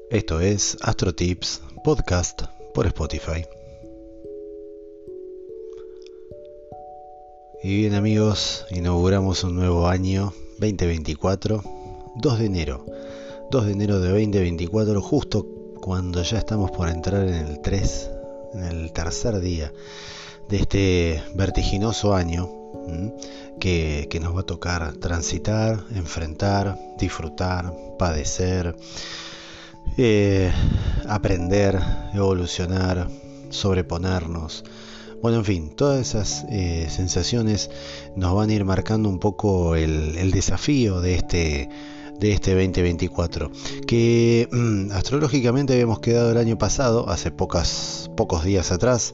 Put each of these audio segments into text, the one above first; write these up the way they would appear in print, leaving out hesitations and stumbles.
Esto es Astro Tips Podcast por Spotify. Y bien amigos, inauguramos un nuevo año 2024, 2 de enero. 2 de enero de 2024, justo cuando ya estamos por entrar en el tercer día de este vertiginoso año que nos va a tocar transitar, enfrentar, disfrutar, padecer, aprender, evolucionar, sobreponernos. Bueno, en fin, todas esas sensaciones nos van a ir marcando un poco el desafío de este 2024, que astrológicamente habíamos quedado el año pasado, hace pocos días atrás,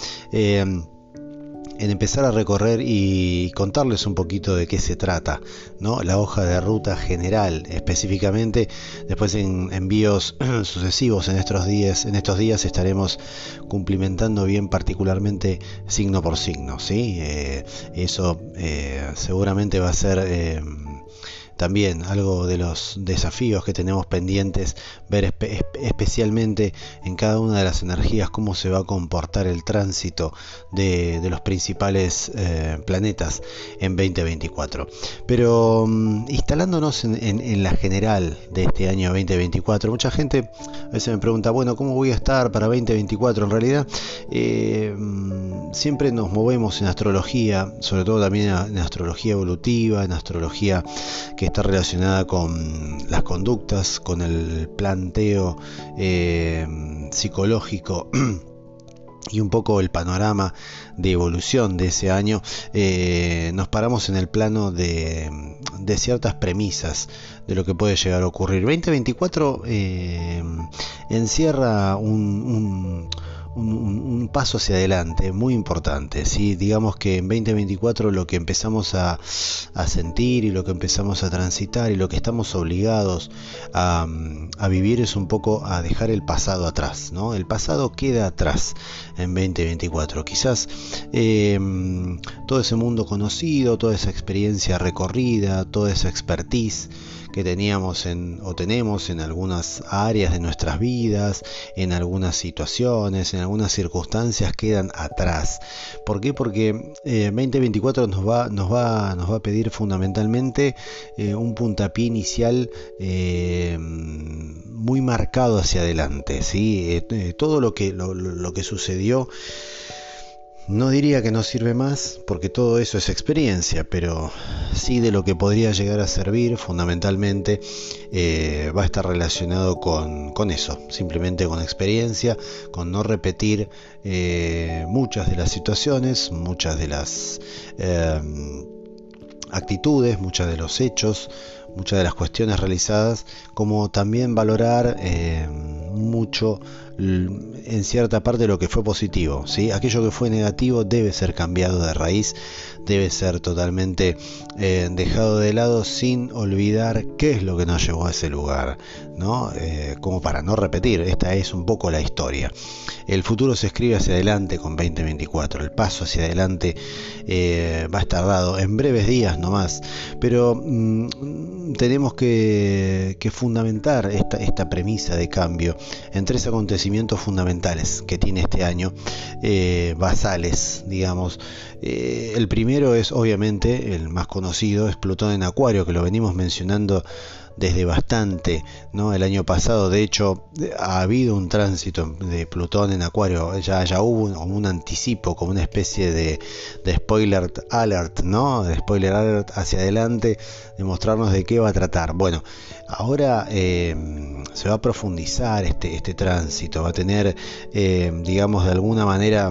en empezar a recorrer y contarles un poquito de qué se trata, ¿no? La hoja de ruta general, específicamente. Después en envíos sucesivos en estos días estaremos cumplimentando bien particularmente signo por signo, ¿sí? Eso seguramente va a ser también algo de los desafíos que tenemos pendientes, ver especialmente en cada una de las energías cómo se va a comportar el tránsito de los principales planetas en 2024. Pero instalándonos en la general de este año 2024, mucha gente a veces me pregunta, bueno, ¿cómo voy a estar para 2024? En realidad siempre nos movemos en astrología, sobre todo también en astrología evolutiva, en astrología que está relacionada con las conductas, con el planteo psicológico y un poco el panorama de evolución de ese año. Nos paramos en el plano de ciertas premisas de lo que puede llegar a ocurrir. 2024 encierra un paso hacia adelante muy importante, ¿sí? Digamos que en 2024 lo que empezamos a sentir y lo que empezamos a transitar y lo que estamos obligados a vivir es un poco a dejar el pasado atrás, ¿no? El pasado queda atrás en 2024. Quizás todo ese mundo conocido, toda esa experiencia recorrida, toda esa expertise que teníamos o tenemos en algunas áreas de nuestras vidas, en algunas situaciones, en algunas circunstancias quedan atrás. ¿Por qué? Porque 2024 nos va a pedir fundamentalmente un puntapié inicial muy marcado hacia adelante, ¿sí? Todo lo que sucedió, no diría que no sirve más, porque todo eso es experiencia, pero sí de lo que podría llegar a servir fundamentalmente va a estar relacionado con eso, simplemente con experiencia, con no repetir muchas de las situaciones, muchas de las actitudes, muchos de los hechos, muchas de las cuestiones realizadas, como también valorar mucho en cierta parte lo que fue positivo, ¿sí? Aquello que fue negativo debe ser cambiado de raíz, debe ser totalmente dejado de lado, sin olvidar qué es lo que nos llevó a ese lugar, ¿no? Como para no repetir. Esta es un poco la historia. El futuro se escribe hacia adelante con 2024, el paso hacia adelante va a estar dado en breves días nomás, pero tenemos que fundamentar esta premisa de cambio en 3 acontecimientos fundamentales que tiene este año, basales, digamos. El primero es, obviamente, el más conocido, es Plutón en Acuario, que lo venimos mencionando desde bastante, ¿no? El año pasado, de hecho, ha habido un tránsito de Plutón en Acuario, ya hubo un anticipo, como una especie de spoiler alert, ¿no? De spoiler alert hacia adelante, de mostrarnos de qué va a tratar. Bueno, ahora se va a profundizar este tránsito, va a tener, digamos, de alguna manera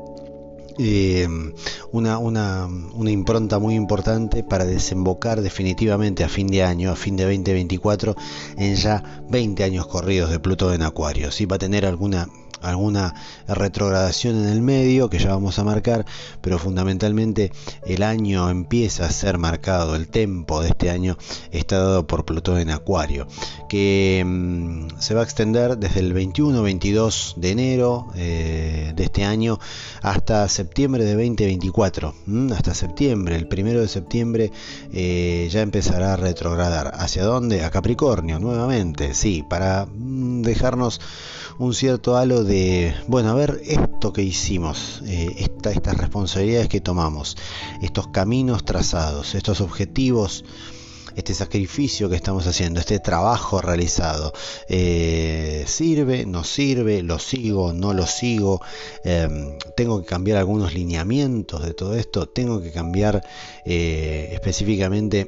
una impronta muy importante para desembocar definitivamente a fin de año, a fin de 2024, en ya 20 años corridos de Plutón en Acuario. ¿Sí? Va a tener alguna alguna retrogradación en el medio que ya vamos a marcar, pero fundamentalmente el año empieza a ser marcado, el tempo de este año está dado por Plutón en Acuario, que se va a extender desde el 21-22 de enero de este año hasta septiembre de 2024, hasta septiembre, el 1 de septiembre ya empezará a retrogradar. ¿Hacia dónde? A Capricornio nuevamente, sí, para dejarnos un cierto halo de, bueno, a ver, esto que hicimos, estas responsabilidades que tomamos, estos caminos trazados, estos objetivos, este sacrificio que estamos haciendo, este trabajo realizado, ¿sirve? ¿No sirve? ¿Lo sigo? ¿No lo sigo? ¿Tengo que cambiar algunos lineamientos de todo esto? ¿Tengo que cambiar específicamente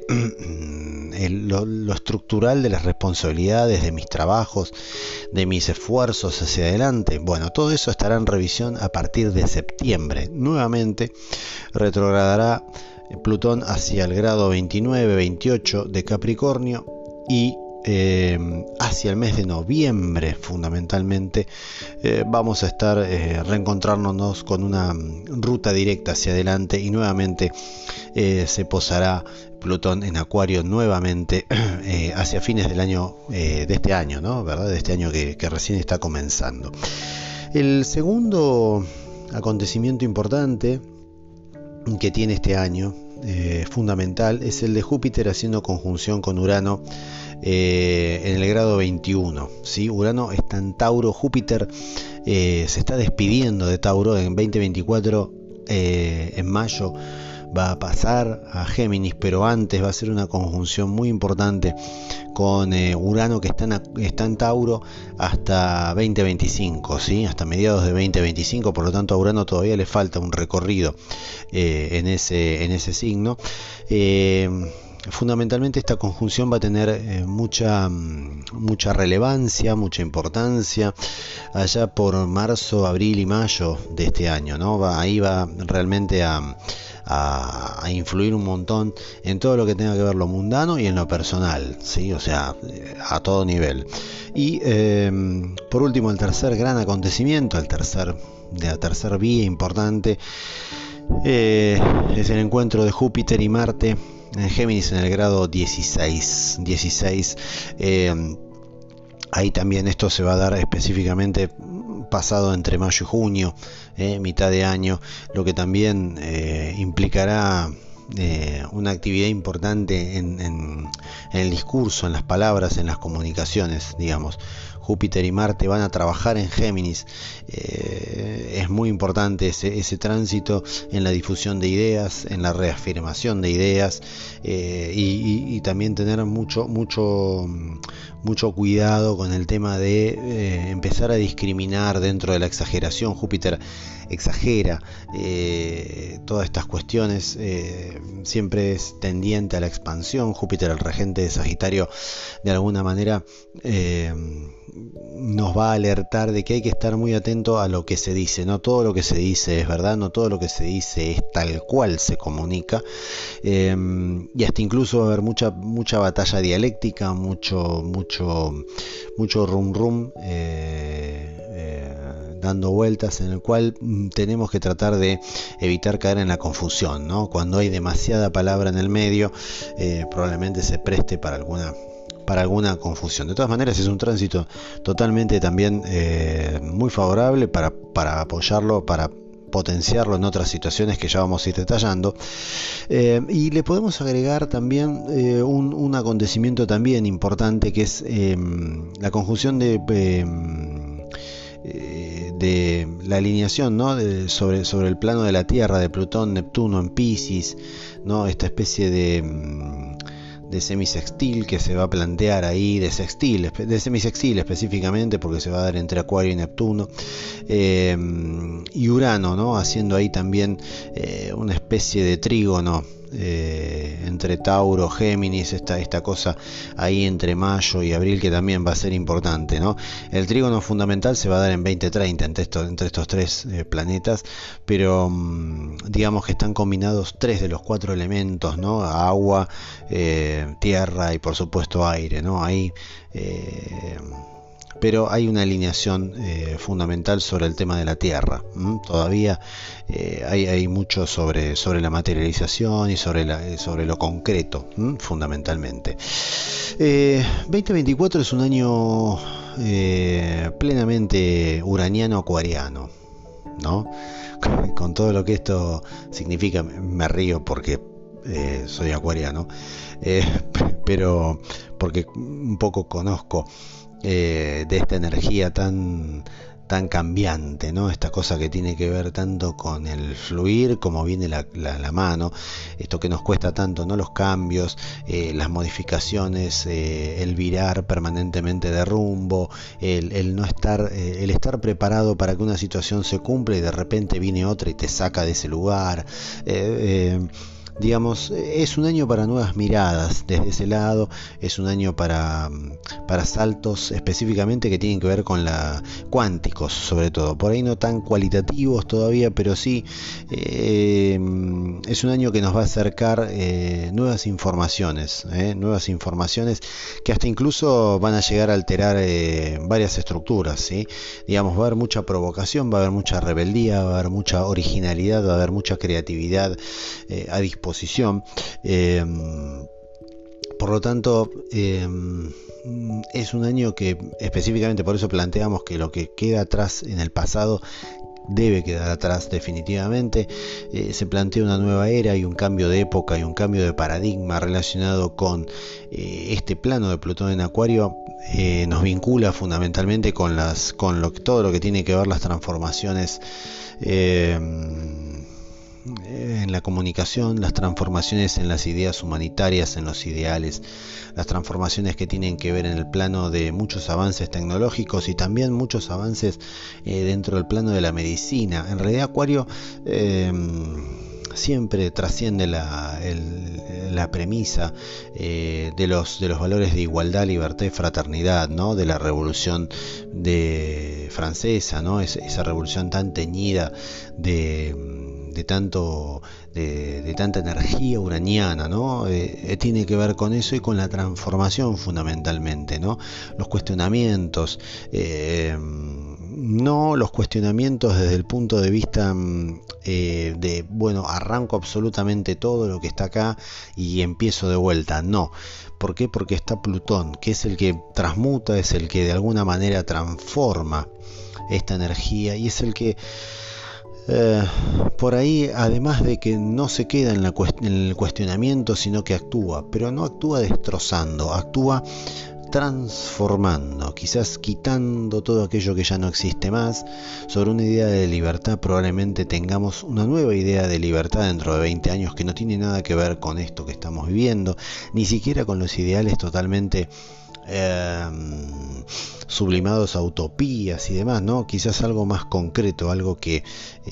lo estructural de las responsabilidades, de mis trabajos, de mis esfuerzos hacia adelante? Bueno, todo eso estará en revisión a partir de septiembre. Nuevamente retrogradará Plutón hacia el grado 29-28 de Capricornio y hacia el mes de noviembre fundamentalmente vamos a estar reencontrándonos con una ruta directa hacia adelante y nuevamente se posará Plutón en Acuario nuevamente hacia fines del año de este año, ¿no? ¿Verdad? De este año que recién está comenzando. El segundo acontecimiento importante que tiene este año fundamental es el de Júpiter haciendo conjunción con Urano en el grado 21, ¿sí? Urano está en Tauro, Júpiter se está despidiendo de Tauro en 2024, en mayo va a pasar a Géminis, pero antes va a ser una conjunción muy importante con Urano que está en Tauro hasta 2025, ¿sí? Hasta mediados de 2025, por lo tanto a Urano todavía le falta un recorrido en ese signo. Fundamentalmente esta conjunción va a tener mucha relevancia, mucha importancia allá por marzo, abril y mayo de este año, ¿no? Ahí va realmente a influir un montón en todo lo que tenga que ver lo mundano y en lo personal, ¿sí? O sea, a todo nivel. Y por último, el tercer gran acontecimiento, la tercer vía importante, es el encuentro de Júpiter y Marte en Géminis en el grado 16. Ahí también esto se va a dar específicamente pasado entre mayo y junio, mitad de año, lo que también implicará una actividad importante en el discurso, en las palabras, en las comunicaciones, digamos. Júpiter y Marte van a trabajar en Géminis. Es muy importante ese tránsito en la difusión de ideas, en la reafirmación de ideas, y también tener mucho cuidado con el tema de empezar a discriminar dentro de la exageración. Júpiter exagera todas estas cuestiones, siempre es tendiente a la expansión. Júpiter, el regente de Sagitario, de alguna manera nos va a alertar de que hay que estar muy atento a lo que se dice. No todo lo que se dice es verdad, no todo lo que se dice es tal cual se comunica, y hasta incluso va a haber mucha batalla dialéctica, mucho rum rum dando vueltas, en el cual tenemos que tratar de evitar caer en la confusión, ¿no? Cuando hay demasiada palabra en el medio, probablemente se preste para alguna confusión. De todas maneras, es un tránsito totalmente también muy favorable para apoyarlo, para potenciarlo en otras situaciones que ya vamos a ir detallando, y le podemos agregar también un acontecimiento también importante, que es la conjunción de la alineación, ¿no? sobre el plano de la Tierra, de Plutón, Neptuno en Piscis, ¿no? Esta especie de semisextil que se va a plantear ahí, de semisextil específicamente, porque se va a dar entre Acuario y Neptuno, y Urano, ¿no? Haciendo ahí también una especie de trígono entre Tauro, Géminis, esta cosa ahí entre mayo y abril, que también va a ser importante, ¿no? El trígono fundamental se va a dar en 2030 entre estos tres planetas, pero digamos que están combinados tres de los cuatro elementos, ¿no? Agua, tierra y por supuesto aire, ¿no? Ahí pero hay una alineación fundamental sobre el tema de la Tierra. Todavía hay mucho sobre la materialización y sobre lo concreto, fundamentalmente. 2024 es un año plenamente uraniano-acuariano, ¿no? Con todo lo que esto significa. Me río porque soy acuariano, pero porque un poco conozco de esta energía tan cambiante, ¿no? Esta cosa que tiene que ver tanto con el fluir como viene la mano, esto que nos cuesta tanto, ¿no? Los cambios, las modificaciones, el virar permanentemente de rumbo, el no estar, el estar preparado para que una situación se cumpla y de repente viene otra y te saca de ese lugar. Digamos, es un año para nuevas miradas desde ese lado, es un año para saltos específicamente que tienen que ver con cuánticos, sobre todo, por ahí no tan cualitativos todavía, pero sí es un año que nos va a acercar nuevas informaciones que hasta incluso van a llegar a alterar varias estructuras, ¿sí? Digamos, va a haber mucha provocación, va a haber mucha rebeldía, va a haber mucha originalidad, va a haber mucha creatividad a disposición. Por lo tanto, es un año que específicamente por eso planteamos que lo que queda atrás en el pasado debe quedar atrás definitivamente. Se plantea una nueva era y un cambio de época y un cambio de paradigma relacionado con este plano de Plutón en Acuario. Nos vincula fundamentalmente con todo lo que tiene que ver las transformaciones en la comunicación, las transformaciones en las ideas humanitarias, en los ideales, las transformaciones que tienen que ver en el plano de muchos avances tecnológicos y también muchos avances dentro del plano de la medicina. En realidad Acuario siempre trasciende la premisa de los valores de igualdad, libertad y fraternidad, ¿no? De la revolución francesa, ¿no? Esa revolución tan teñida de tanta energía uraniana, ¿no? Tiene que ver con eso y con la transformación fundamentalmente, ¿no? Los cuestionamientos, no los cuestionamientos desde el punto de vista bueno, arranco absolutamente todo lo que está acá y empiezo de vuelta, no. ¿Por qué? Porque está Plutón, que es el que transmuta, es el que de alguna manera transforma esta energía y es el que por ahí, además de que no se queda en el cuestionamiento, sino que actúa, pero no actúa destrozando, actúa transformando, quizás quitando todo aquello que ya no existe más. Sobre una idea de libertad probablemente tengamos una nueva idea de libertad dentro de 20 años que no tiene nada que ver con esto que estamos viviendo, ni siquiera con los ideales totalmente sublimados a utopías y demás, ¿no? Quizás algo más concreto, algo que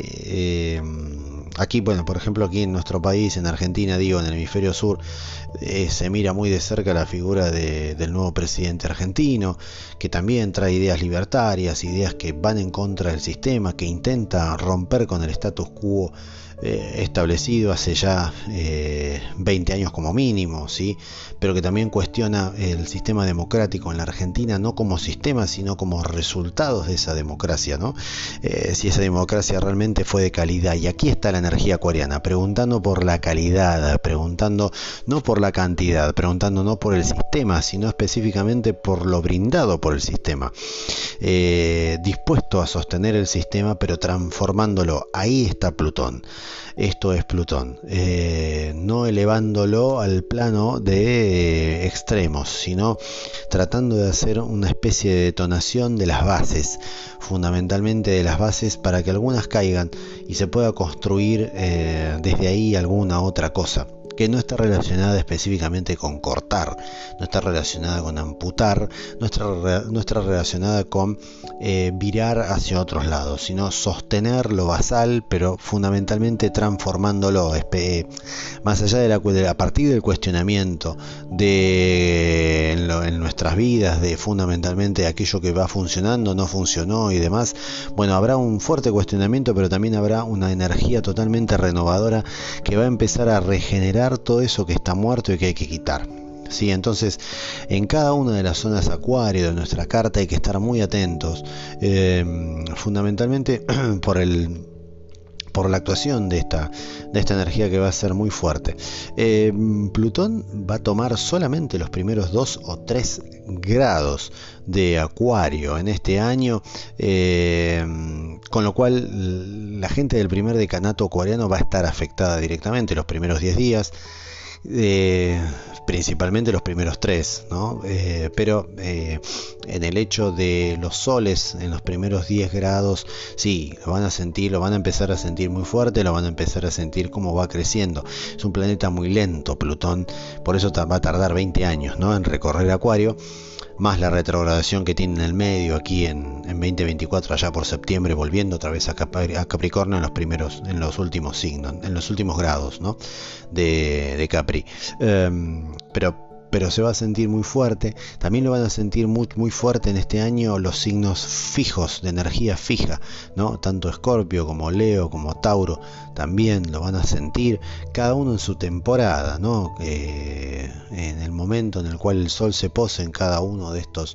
aquí, bueno, por ejemplo aquí en nuestro país, en Argentina, digo, en el hemisferio sur, se mira muy de cerca la figura del nuevo presidente argentino, que también trae ideas libertarias, ideas que van en contra del sistema, que intenta romper con el status quo establecido hace ya 20 años como mínimo, ¿sí? Pero que también cuestiona el sistema democrático en la Argentina, no como sistema, sino como resultados de esa democracia, ¿no? Si esa democracia realmente fue de calidad. Y aquí está la energía acuariana, preguntando por la calidad, preguntando no por la cantidad, preguntando no por el sistema, sino específicamente por lo brindado por el sistema. Dispuesto a sostener el sistema, pero transformándolo. Ahí está Plutón. Esto es Plutón, no elevándolo al plano de extremos, sino tratando de hacer una especie de detonación de las bases, fundamentalmente de las bases, para que algunas caigan y se pueda construir desde ahí alguna otra cosa, que no está relacionada específicamente con cortar, no está relacionada con amputar, no está relacionada con virar hacia otros lados, sino sostener lo basal, pero fundamentalmente transformándolo, más allá a partir del cuestionamiento en nuestras vidas, de fundamentalmente aquello que va funcionando, no funcionó y demás. Bueno, habrá un fuerte cuestionamiento, pero también habrá una energía totalmente renovadora que va a empezar a regenerar todo eso que está muerto y que hay que quitar. Sí, entonces en cada una de las zonas acuario de nuestra carta hay que estar muy atentos, fundamentalmente por la actuación de esta energía que va a ser muy fuerte. Plutón va a tomar solamente los primeros 2 o 3 grados de Acuario en este año, con lo cual la gente del primer decanato acuariano va a estar afectada directamente los primeros 10 días. Principalmente los primeros 3, ¿no? Pero en el hecho de los soles en los primeros 10 grados, sí, lo van a sentir, lo van a empezar a sentir muy fuerte, lo van a empezar a sentir cómo va creciendo. Es un planeta muy lento, Plutón, por eso va a tardar 20 años, ¿no?, en recorrer Acuario, más la retrogradación que tiene en el medio aquí en 2024, allá por septiembre, volviendo otra vez a Capricornio en los últimos signos, en los últimos grados, ¿no?, de Capri. Pero se va a sentir muy fuerte. También lo van a sentir muy, muy fuerte en este año los signos fijos, de energía fija, ¿no? Tanto Escorpio como Leo como Tauro también lo van a sentir, cada uno en su temporada, ¿no? En el momento en el cual el sol se posa en cada uno de estos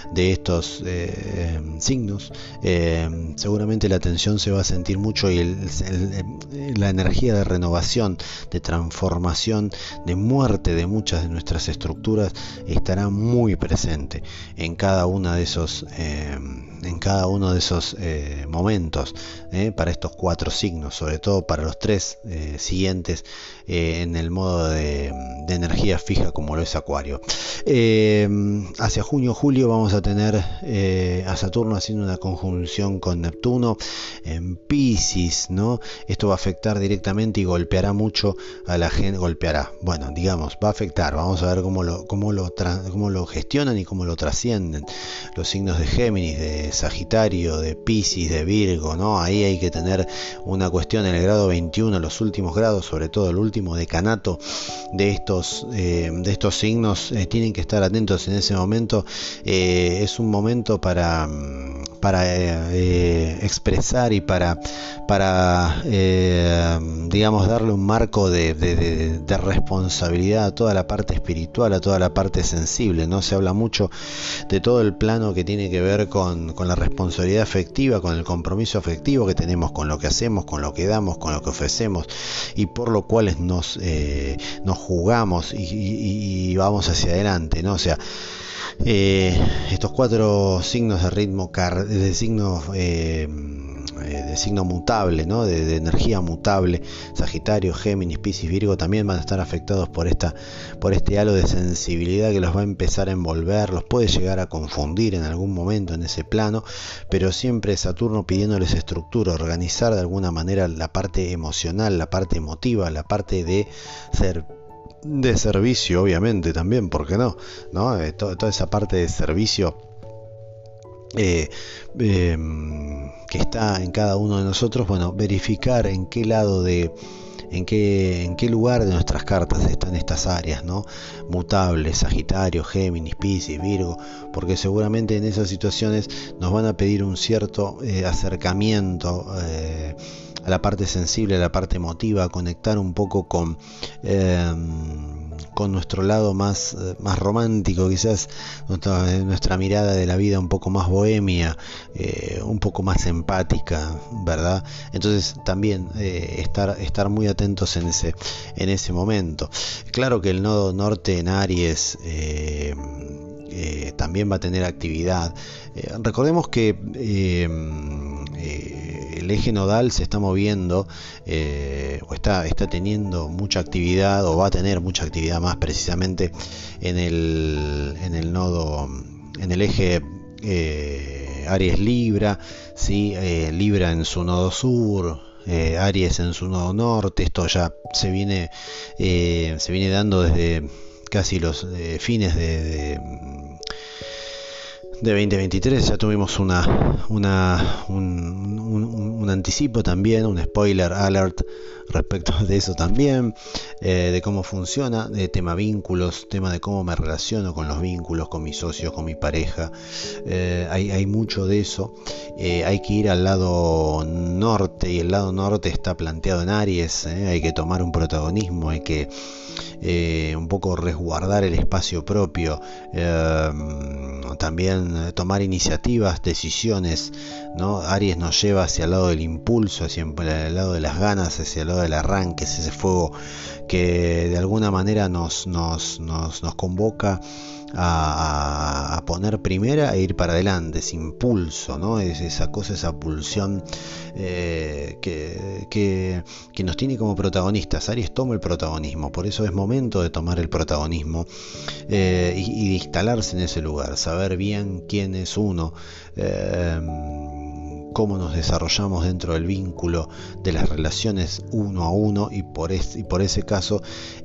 signos, seguramente la tensión se va a sentir mucho, y la energía de renovación, de transformación, de muerte de muchas de nuestras estructuras estará muy presente en cada uno de esos momentos, para estos 4 signos, sobre todo para los 3 siguientes, en el modo de energía fija como lo es Acuario. Hacia junio-julio vamos a tener a Saturno haciendo una conjunción con Neptuno en Piscis, ¿no? Esto va a afectar directamente y golpeará mucho a la gente. Bueno, digamos, va a afectar. Vamos a ver cómo lo gestionan y cómo lo trascienden los signos de Géminis, de Sagitario, de Piscis, de Virgo, ¿no? Ahí hay que tener una cuestión en el grado 21, los últimos grados, sobre todo el último decanato de estos signos, tienen que estar atentos en ese momento. Es un momento para expresar y para digamos, darle un marco de responsabilidad a toda la parte espiritual, a toda la parte sensible, ¿no? Se habla mucho de todo el plano que tiene que ver con la responsabilidad afectiva, con el compromiso afectivo que tenemos con lo que hacemos, con lo que damos, con lo que ofrecemos, y por lo cual nos jugamos y vamos hacia adelante, ¿no? O sea, estos 4 signos de ritmo de signo mutable, ¿no? De energía mutable, Sagitario, Géminis, Piscis, Virgo, también van a estar afectados por este halo de sensibilidad que los va a empezar a envolver, los puede llegar a confundir en algún momento en ese plano, pero siempre Saturno pidiéndoles estructura, organizar de alguna manera la parte emocional, la parte emotiva, la parte de servicio, obviamente, también, ¿por qué no? Toda esa parte de servicio que está en cada uno de nosotros. Bueno, verificar en qué lado en qué lugar de nuestras cartas están estas áreas, ¿no? Mutables, Sagitario, Géminis, Piscis, Virgo, porque seguramente en esas situaciones nos van a pedir un cierto acercamiento a la parte sensible, a la parte emotiva, a conectar un poco con nuestro lado más romántico, quizás nuestra mirada de la vida un poco más bohemia, un poco más empática, ¿verdad? Entonces también estar muy atentos en ese momento. Claro que el nodo norte en Aries también va a tener actividad. Recordemos que el eje nodal se está moviendo, o está teniendo mucha actividad, o va a tener mucha actividad más precisamente en el nodo, en el eje Aries Libra, ¿sí? Libra en su nodo sur, Aries en su nodo norte. Esto ya se viene dando desde casi los fines de 2023. Ya tuvimos un anticipo también, un spoiler alert respecto de eso también, de cómo funciona, de tema vínculos, tema de cómo me relaciono con los vínculos, con mis socios, con mi pareja. Hay mucho de eso. Hay que ir al lado norte, y el lado norte está planteado en Aries. Hay que tomar un protagonismo, hay que un poco resguardar el espacio propio, también tomar iniciativas, decisiones, ¿no? Aries nos lleva hacia el lado del impulso, hacia el lado de las ganas, hacia el lado del arranque, es ese fuego que de alguna manera nos convoca a poner primera e ir para adelante, ese impulso, ¿no? Es esa cosa, esa pulsión que nos tiene como protagonistas. Aries toma el protagonismo, por eso es momento de tomar el protagonismo y de instalarse en ese lugar, saber bien quién es uno, cómo nos desarrollamos dentro del vínculo, de las relaciones uno a uno, y por ese caso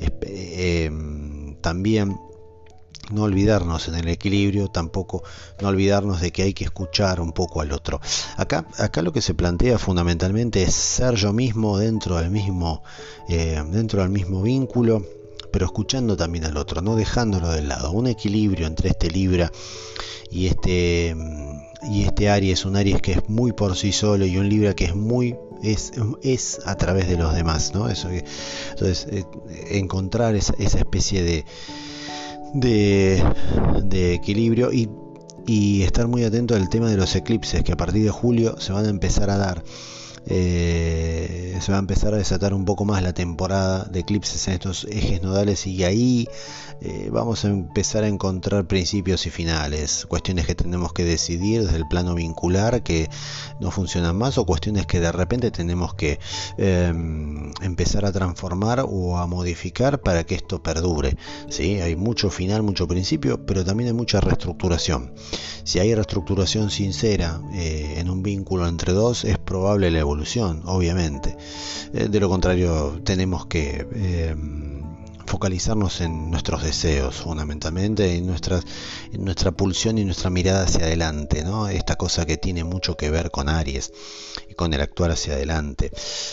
también no olvidarnos en el equilibrio, tampoco no olvidarnos de que hay que escuchar un poco al otro. Acá lo que se plantea fundamentalmente es ser yo mismo dentro del mismo vínculo, pero escuchando también al otro, no dejándolo de lado. Un equilibrio entre este Libra y este Aries, un Aries que es muy por sí solo, y un Libra que es a través de los demás, ¿no? Entonces encontrar esa especie de equilibrio, y estar muy atento al tema de los eclipses, que a partir de julio se van a empezar a dar. Se va a empezar a desatar un poco más la temporada de eclipses en estos ejes nodales, y ahí vamos a empezar a encontrar principios y finales, cuestiones que tenemos que decidir desde el plano vincular que no funcionan más, o cuestiones que de repente tenemos que empezar a transformar o a modificar para que esto perdure, ¿sí? Hay mucho final, mucho principio, pero también hay mucha reestructuración. Si hay reestructuración sincera en un vínculo entre dos, es probable la evolución, obviamente. De lo contrario, tenemos que focalizarnos en nuestros deseos, fundamentalmente, en nuestra pulsión y nuestra mirada hacia adelante, ¿no? Esta cosa que tiene mucho que ver con Aries y con el actuar hacia adelante.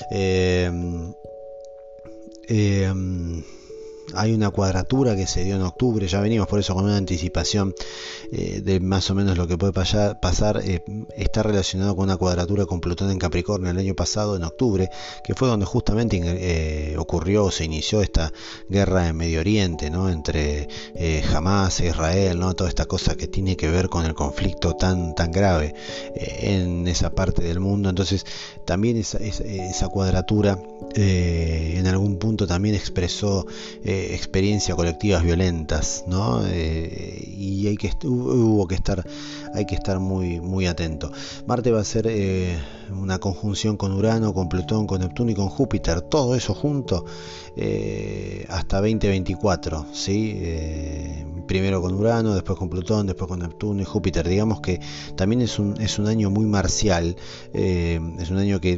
Hay una cuadratura que se dio en octubre, ya venimos por eso con una anticipación de más o menos lo que puede pasar. Está relacionado con una cuadratura con Plutón en Capricornio el año pasado, en octubre, que fue donde justamente ocurrió, se inició esta guerra en Medio Oriente, ¿no? Entre Hamas e Israel, ¿no? Toda esta cosa que tiene que ver con el conflicto tan grave en esa parte del mundo. Entonces también esa cuadratura en algún punto también expresó experiencias colectivas violentas, ¿no? Y hay que estar muy atento. Marte va a ser una conjunción con Urano, con Plutón, con Neptuno y con Júpiter, todo eso junto hasta 2024, ¿sí? Primero con Urano, después con Plutón, después con Neptuno y Júpiter. Digamos que también es un año muy marcial, es un año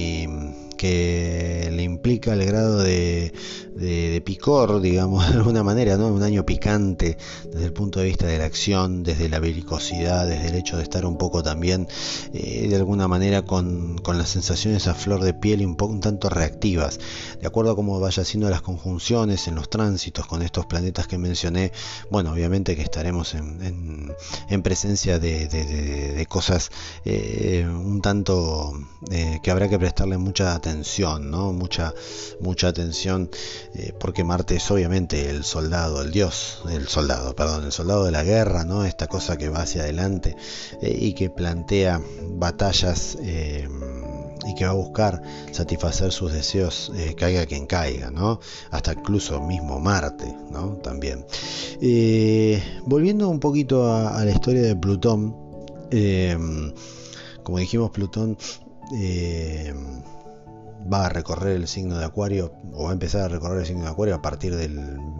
que le implica el grado de picor, digamos, de alguna manera, ¿no? Un año picante desde el punto de vista de la acción, desde la belicosidad, desde el hecho de estar un poco también de alguna manera con las sensaciones a flor de piel y un tanto reactivas. De acuerdo a cómo vaya haciendo las conjunciones en los tránsitos con estos planetas que mencioné, bueno, obviamente que estaremos en presencia de cosas un tanto que habrá que prestarle mucha atención, ¿no? Mucha atención, porque Marte es obviamente el soldado de la guerra, ¿no? Esta cosa que va hacia adelante y que plantea batallas y que va a buscar satisfacer sus deseos, caiga quien caiga, ¿no? Hasta incluso mismo Marte, ¿no? También. Volviendo un poquito a la historia de Plutón, como dijimos, Plutón va a recorrer el signo de Acuario, o va a empezar a recorrer el signo de Acuario a partir del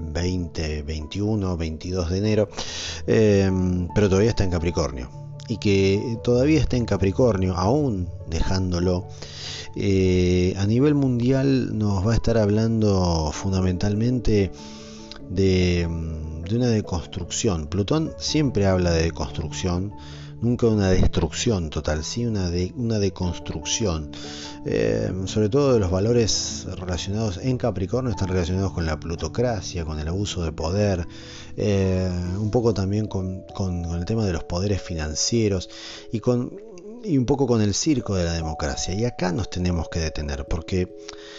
22 de enero, pero todavía está en Capricornio, y que todavía está en Capricornio, aún dejándolo, a nivel mundial nos va a estar hablando fundamentalmente de una deconstrucción. Plutón siempre habla de deconstrucción, nunca una destrucción total, sí una deconstrucción. Sobre todo de los valores relacionados en Capricornio, están relacionados con la plutocracia, con el abuso de poder, un poco también con el tema de los poderes financieros y un poco con el circo de la democracia. Y acá nos tenemos que detener porque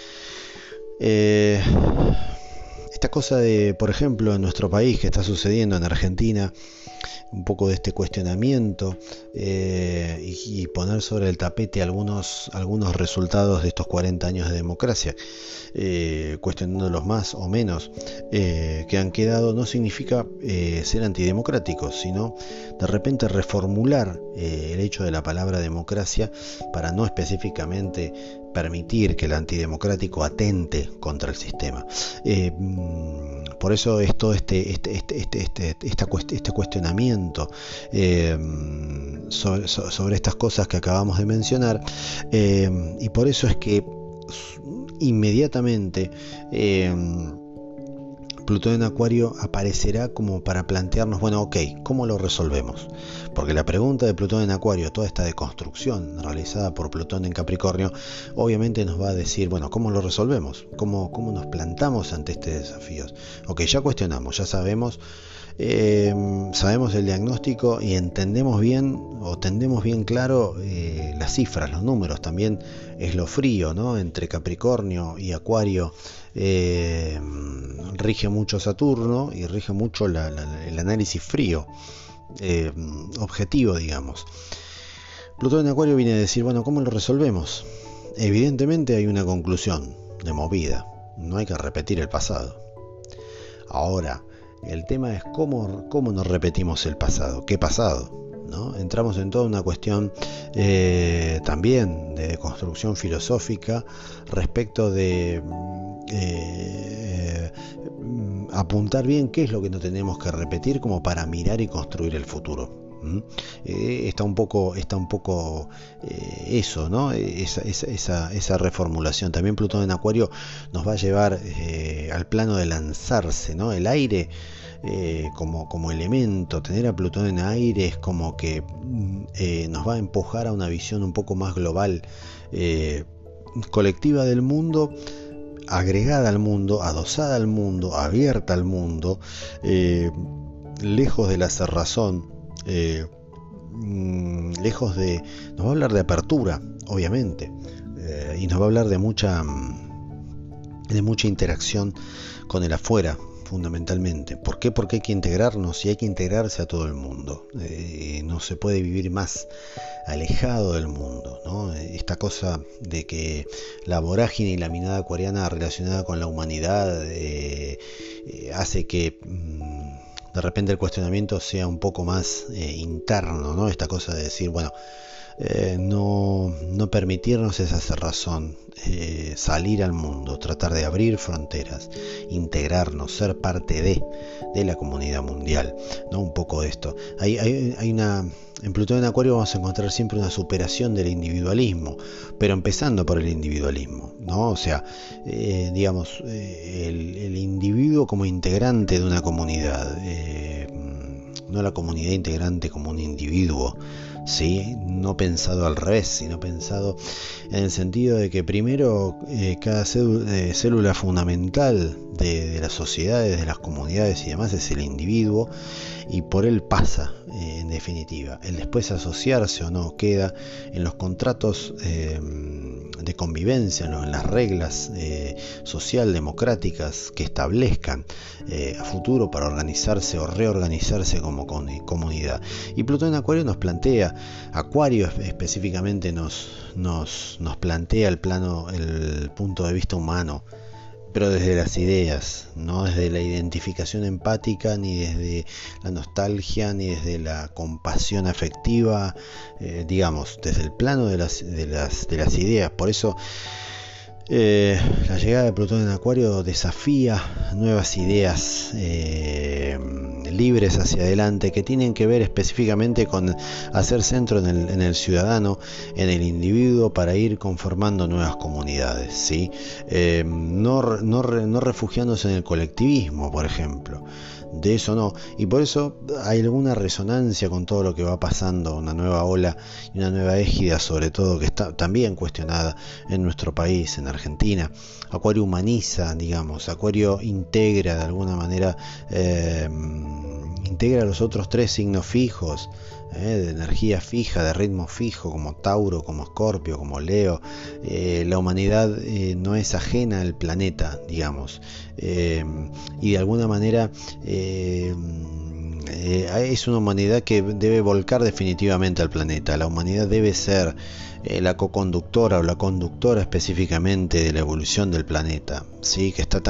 esta cosa de, por ejemplo, en nuestro país, que está sucediendo en Argentina, un poco de este cuestionamiento y poner sobre el tapete algunos resultados de estos 40 años de democracia, cuestionándolos más o menos que han quedado, no significa ser antidemocráticos, sino de repente reformular el hecho de la palabra democracia para no específicamente permitir que el antidemocrático atente contra el sistema. Por eso es todo este cuestionamiento sobre estas cosas que acabamos de mencionar, y por eso es que inmediatamente Plutón en Acuario aparecerá como para plantearnos, bueno, ok, ¿cómo lo resolvemos? Porque la pregunta de Plutón en Acuario, toda esta deconstrucción realizada por Plutón en Capricornio, obviamente nos va a decir, bueno, ¿cómo lo resolvemos? ¿Cómo nos plantamos ante este desafío? Ok, ya cuestionamos, ya sabemos el diagnóstico y entendemos bien o tendemos bien claro las cifras, los números. También es lo frío, ¿no? Entre Capricornio y Acuario rige mucho Saturno y rige mucho el análisis frío, objetivo, digamos. Plutón en Acuario viene a decir, bueno, ¿cómo lo resolvemos? Evidentemente hay una conclusión de movida, no hay que repetir el pasado. Ahora, el tema es cómo no repetimos el pasado. ¿Qué pasado? ¿No? Entramos en toda una cuestión también de construcción filosófica respecto de apuntar bien qué es lo que no tenemos que repetir como para mirar y construir el futuro. Está un poco eso, ¿no? Esa reformulación. También Plutón en Acuario nos va a llevar al plano de lanzarse, ¿no? El aire como elemento, tener a Plutón en aire es como que nos va a empujar a una visión un poco más global, colectiva del mundo, agregada al mundo, adosada al mundo, abierta al mundo, lejos de la cerrazón, lejos de... Nos va a hablar de apertura, obviamente, y nos va a hablar de mucha interacción con el afuera, fundamentalmente. ¿Por qué? Porque hay que integrarnos y hay que integrarse a todo el mundo. No se puede vivir más alejado del mundo, ¿no? Esta cosa de que la vorágine y la mirada acuariana relacionada con la humanidad hace que de repente el cuestionamiento sea un poco más interno, ¿no? Esta cosa de decir, bueno, no permitirnos esa cerrazón, salir al mundo, tratar de abrir fronteras, integrarnos, ser parte de la comunidad mundial, ¿no? Un poco de esto. En Plutón en Acuario vamos a encontrar siempre una superación del individualismo, pero empezando por el individualismo, ¿no? O sea, digamos, el individuo como integrante de una comunidad, no la comunidad integrante como un individuo, ¿sí? No pensado al revés, sino pensado en el sentido de que primero cada célula fundamental de las sociedades, de las comunidades y demás es el individuo, y por él pasa, en definitiva. El después asociarse o no queda en los contratos de convivencia, ¿no? En las reglas social democráticas que establezcan a futuro para organizarse o reorganizarse como comunidad. Y Plutón en Acuario nos plantea, Acuario específicamente nos plantea el punto de vista humano, pero desde las ideas, no desde la identificación empática, ni desde la nostalgia, ni desde la compasión afectiva, digamos, desde el plano de las ideas. Por eso La llegada de Plutón en Acuario desafía nuevas ideas libres hacia adelante, que tienen que ver específicamente con hacer centro en el ciudadano, en el individuo, para ir conformando nuevas comunidades, ¿sí? No refugiándose en el colectivismo, por ejemplo. De eso no, y por eso hay alguna resonancia con todo lo que va pasando, una nueva ola y una nueva égida, sobre todo, que está también cuestionada en nuestro país, en Argentina. Acuario humaniza, digamos, Acuario integra de alguna manera, integra los otros tres signos fijos, de energía fija, de ritmo fijo, como Tauro, como Escorpio, como Leo. La humanidad no es ajena al planeta, digamos, y de alguna manera es una humanidad que debe volcar definitivamente al planeta. La humanidad debe ser la coconductora o la conductora específicamente de la evolución del planeta, ¿sí? Que está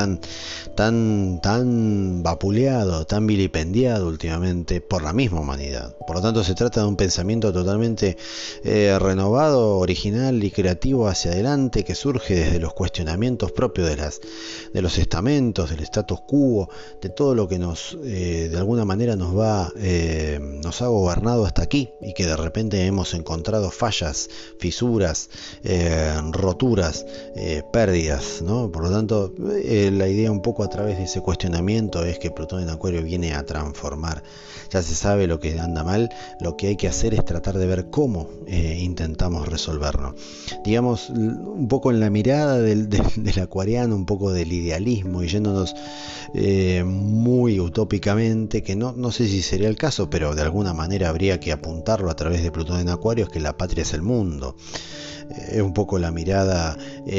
tan vapuleado, tan vilipendiado últimamente por la misma humanidad. Por lo tanto, se trata de un pensamiento totalmente renovado, original y creativo hacia adelante, que surge desde los cuestionamientos propios de los estamentos, del status quo, de todo lo que de alguna manera nos ha gobernado hasta aquí, y que de repente hemos encontrado fallas, fisuras, roturas, pérdidas, ¿no? Por lo tanto, la idea un poco a través de ese cuestionamiento es que Plutón en Acuario viene a transformar. Ya se sabe lo que anda mal, lo que hay que hacer es tratar de ver cómo intentamos resolverlo. Digamos, un poco en la mirada del acuariano, un poco del idealismo, y yéndonos muy utópicamente, que no sé si sería el caso, pero de alguna manera habría que apuntarlo a través de Plutón en Acuario, es que la patria es el mundo. Es un poco la mirada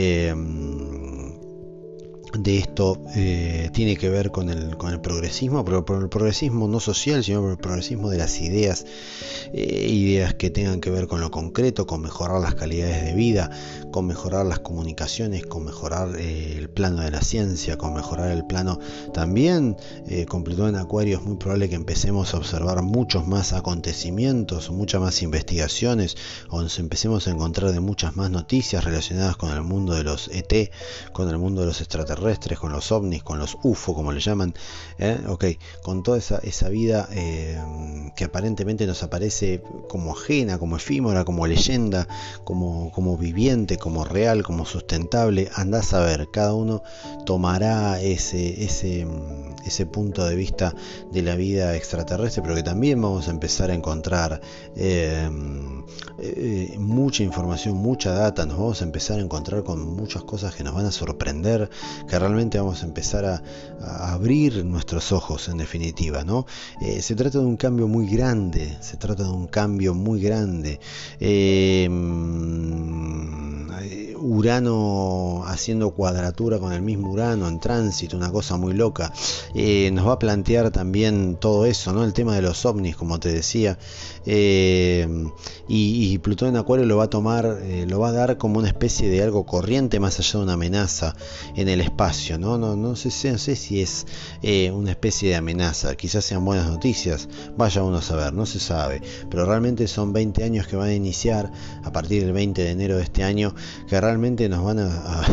de esto. Tiene que ver con el progresismo, pero por el progresismo no social, sino por el progresismo de las ideas, ideas que tengan que ver con lo concreto, con mejorar las calidades de vida, con mejorar las comunicaciones, con mejorar el plano de la ciencia, con mejorar el plano también. Con Plutón en Acuario es muy probable que empecemos a observar muchos más acontecimientos, muchas más investigaciones, o nos empecemos a encontrar de muchas más noticias relacionadas con el mundo de los ET, con el mundo de los extraterrestres, con los ovnis, con los UFO, como le llaman, con toda esa vida que aparentemente nos aparece como ajena, como efímera, como leyenda, como viviente, como real, como sustentable. Andás a ver, cada uno tomará ese punto de vista de la vida extraterrestre, pero que también vamos a empezar a encontrar mucha información, mucha data. Nos vamos a empezar a encontrar con muchas cosas que nos van a sorprender, que realmente vamos a empezar a abrir nuestros ojos, en definitiva, ¿no? Se trata de un cambio muy grande, Urano haciendo cuadratura con el mismo Urano en tránsito, una cosa muy loca. Nos va a plantear también todo eso, ¿no? El tema de los ovnis, como te decía, y Plutón en Acuario lo va a tomar, lo va a dar como una especie de algo corriente más allá de una amenaza en el espacio, ¿no? No sé si es una especie de amenaza, quizás sean buenas noticias, vaya uno a saber, no se sabe, pero realmente son 20 años que van a iniciar a partir del 20 de enero de este año, que realmente nos van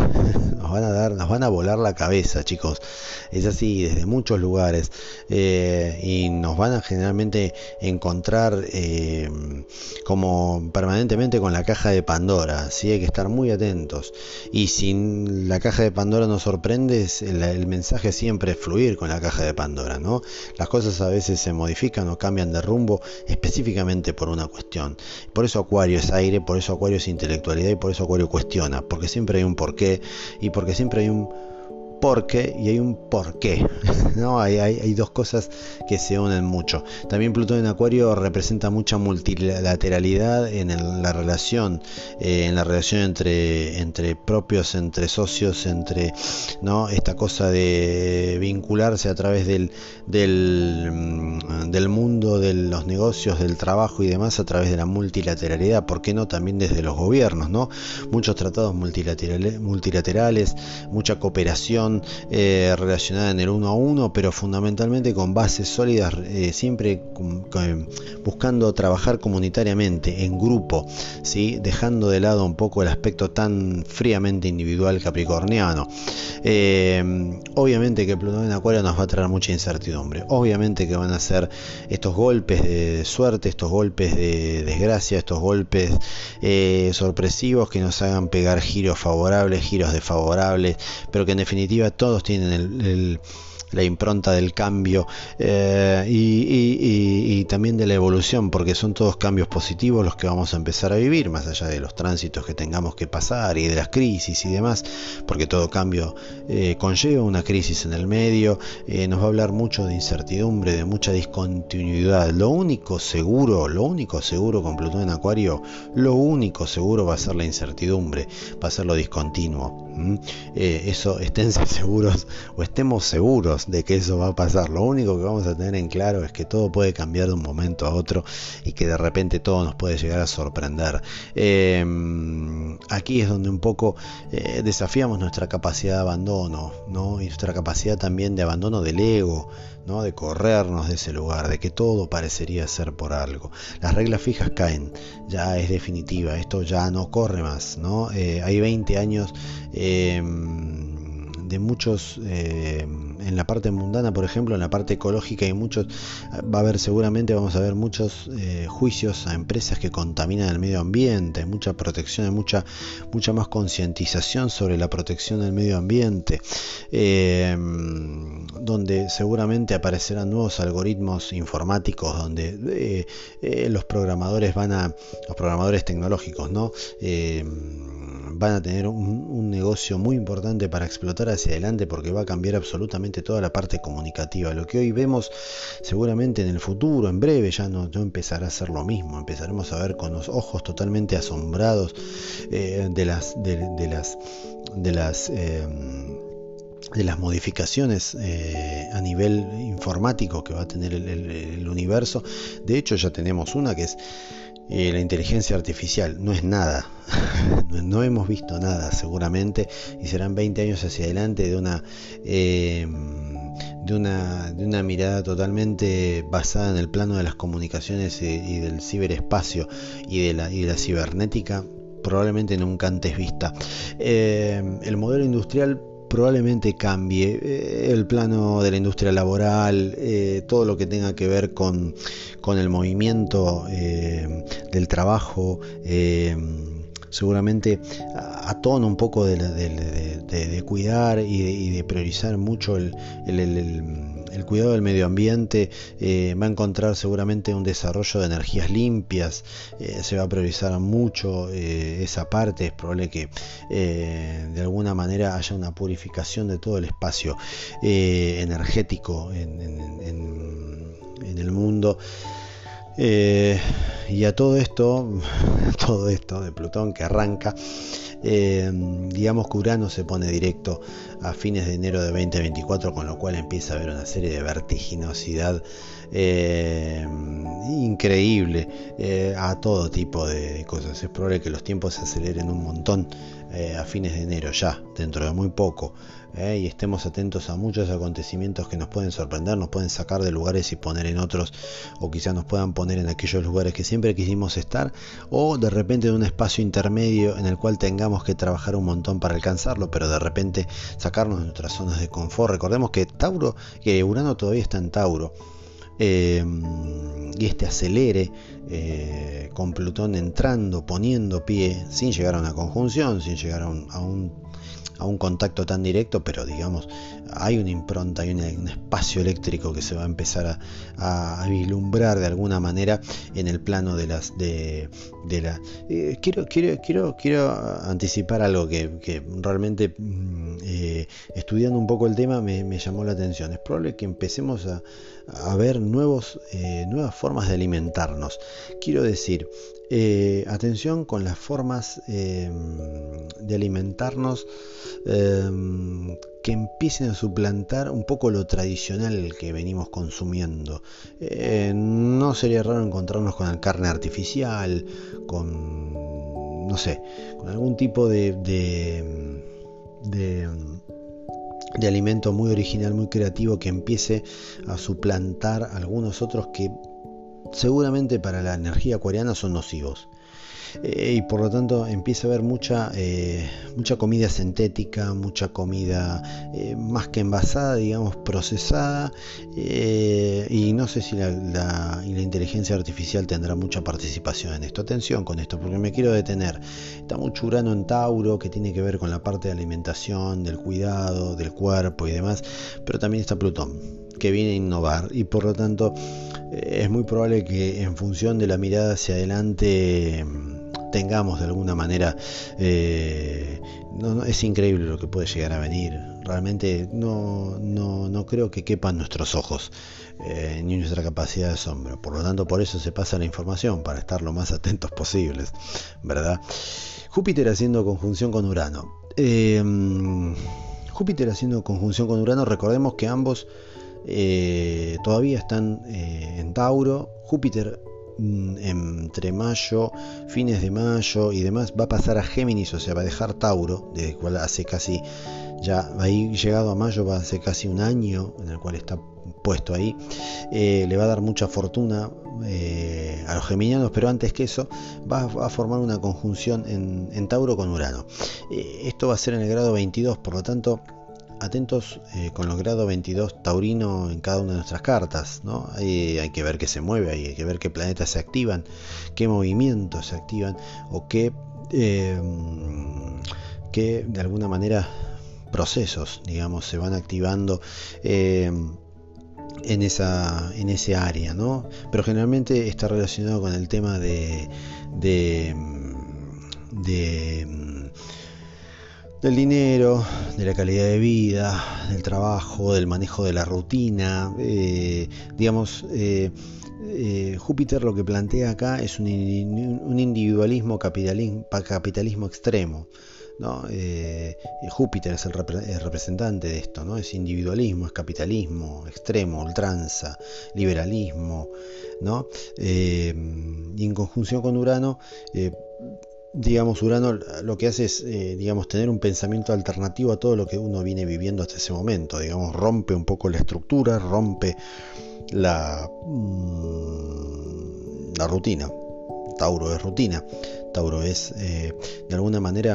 a volar la cabeza, chicos. Es así, desde muchos lugares, y nos van a generalmente encontrar como permanentemente con la caja de Pandora, ¿sí? Hay que estar muy atentos, y si la caja de Pandora nos sorprende, el mensaje siempre es fluir con la caja de Pandora, ¿no? Las cosas a veces se modifican o cambian de rumbo específicamente por una cuestión. Por eso Acuario es aire, por eso Acuario es intelectualidad, y por eso Acuario cuestiona, porque siempre hay un porqué, y porque siempre hay un porqué y hay un porqué, ¿no? Hay dos cosas que se unen mucho. También Plutón en Acuario representa mucha multilateralidad en la relación entre propios, entre socios, ¿no? Esta cosa de vincularse a través del mundo de los negocios, del trabajo y demás, a través de la multilateralidad. ¿Por qué no también desde los gobiernos, ¿no? Muchos tratados multilaterales, mucha cooperación, colaboración relacionada en el uno a uno, pero fundamentalmente con bases sólidas, siempre buscando trabajar comunitariamente, en grupo, ¿sí? Dejando de lado un poco el aspecto tan fríamente individual capricorniano. Obviamente que Plutón en Acuario nos va a traer mucha incertidumbre, obviamente que van a ser estos golpes de suerte, estos golpes de desgracia, estos golpes sorpresivos que nos hagan pegar giros favorables, giros desfavorables, pero que en definitiva todos tienen la impronta del cambio, y también de la evolución, porque son todos cambios positivos los que vamos a empezar a vivir, más allá de los tránsitos que tengamos que pasar y de las crisis y demás, porque todo cambio conlleva una crisis en el medio. Nos va a hablar mucho de incertidumbre, de mucha discontinuidad. Lo único seguro con Plutón en Acuario, lo único seguro va a ser la incertidumbre, va a ser lo discontinuo. Eso esténse seguros, o estemos seguros de que eso va a pasar. Lo único que vamos a tener en claro es que todo puede cambiar de un momento a otro y que de repente todo nos puede llegar a sorprender. Aquí es donde un poco desafiamos nuestra capacidad de abandono, ¿no? Y nuestra capacidad también de abandono del ego, ¿no? De corrernos de ese lugar, de que todo parecería ser por algo. Las reglas fijas caen, ya es definitiva, esto ya no corre más, ¿no? Hay 20 años de muchos, en la parte mundana, por ejemplo, en la parte ecológica hay muchos, vamos a ver muchos juicios a empresas que contaminan el medio ambiente, hay mucha protección, hay mucha más concientización sobre la protección del medio ambiente, donde seguramente aparecerán nuevos algoritmos informáticos, donde los programadores tecnológicos, ¿no? Van a tener un negocio muy importante para explotar hacia adelante, porque va a cambiar absolutamente toda la parte comunicativa. Lo que hoy vemos, seguramente en el futuro, en breve, ya no empezará a ser lo mismo. Empezaremos a ver con los ojos totalmente asombrados de las modificaciones a nivel informático que va a tener el universo. De hecho, ya tenemos una que es la inteligencia artificial. No es nada, no hemos visto nada seguramente, y serán 20 años hacia adelante de una mirada totalmente basada en el plano de las comunicaciones y del ciberespacio y de la cibernética, probablemente nunca antes vista. El modelo industrial probablemente cambie, el plano de la industria laboral, todo lo que tenga que ver con el movimiento del trabajo, seguramente atona un poco de cuidar y de priorizar mucho el cuidado del medio ambiente. Va a encontrar seguramente un desarrollo de energías limpias, se va a priorizar mucho esa parte. Es probable que de alguna manera haya una purificación de todo el espacio energético en el mundo. Y a todo esto de Plutón que arranca, digamos que Urano se pone directo a fines de enero de 2024, con lo cual empieza a haber una serie de vertiginosidad increíble a todo tipo de cosas. Es probable que los tiempos se aceleren un montón a fines de enero, ya dentro de muy poco, y estemos atentos a muchos acontecimientos que nos pueden sorprender, nos pueden sacar de lugares y poner en otros, o quizás nos puedan poner en aquellos lugares que siempre quisimos estar, o de repente en un espacio intermedio en el cual tengamos que trabajar un montón para alcanzarlo, pero de repente sacarnos de nuestras zonas de confort. Recordemos que Urano todavía está en Tauro, y este acelere con Plutón entrando, poniendo pie, sin llegar a una conjunción, sin llegar a un contacto tan directo, pero digamos hay una impronta, hay un espacio eléctrico que se va a empezar a vislumbrar de alguna manera en el plano quiero anticipar algo que realmente estudiando un poco el tema me llamó la atención. Es probable que empecemos a ver nuevas formas de alimentarnos. Quiero decir, atención con las formas de alimentarnos que empiecen a suplantar un poco lo tradicional que venimos consumiendo. No sería raro encontrarnos con carne artificial, con algún tipo de de alimento muy original, muy creativo, que empiece a suplantar algunos otros que seguramente para la energía acuariana son nocivos. Y por lo tanto empieza a haber mucha comida sintética, mucha comida más que envasada, digamos, procesada, y no sé si la inteligencia artificial tendrá mucha participación en esto. Atención con esto, porque me quiero detener. Está mucho Urano en Tauro, que tiene que ver con la parte de alimentación, del cuidado, del cuerpo y demás, pero también está Plutón, que viene a innovar, y por lo tanto es muy probable que en función de la mirada hacia adelante tengamos de alguna manera, es increíble lo que puede llegar a venir. Realmente no creo que quepan nuestros ojos, ni nuestra capacidad de asombro. Por lo tanto, por eso se pasa la información, para estar lo más atentos posibles, ¿verdad? Júpiter haciendo conjunción con Urano. Júpiter haciendo conjunción con Urano, recordemos que ambos todavía están en Tauro. Júpiter entre mayo, fines de mayo y demás, va a pasar a Géminis, o sea, va a dejar Tauro, desde el cual hace casi, ya ahí llegado a mayo, va a hacer casi un año en el cual está puesto ahí. Le va a dar mucha fortuna a los geminianos, pero antes que eso va a formar una conjunción en Tauro con Urano. Esto va a ser en el grado 22, por lo tanto atentos con los grados 22 taurino en cada una de nuestras cartas, ¿no? Hay que ver qué se mueve, hay que ver qué planetas se activan, qué movimientos se activan, o qué de alguna manera procesos, digamos, se van activando en ese área, ¿no? Pero generalmente está relacionado con el tema del dinero, de la calidad de vida, del trabajo, del manejo de la rutina, digamos. Júpiter lo que plantea acá es un individualismo, capitalismo extremo, ¿no? Júpiter es el representante de esto, ¿no? Es individualismo, es capitalismo extremo, ultranza, liberalismo, ¿no? Y en conjunción con Urano, digamos, Urano lo que hace es, digamos, tener un pensamiento alternativo a todo lo que uno viene viviendo hasta ese momento. Digamos, rompe un poco la estructura, rompe la rutina. Tauro es rutina. Tauro es, de alguna manera,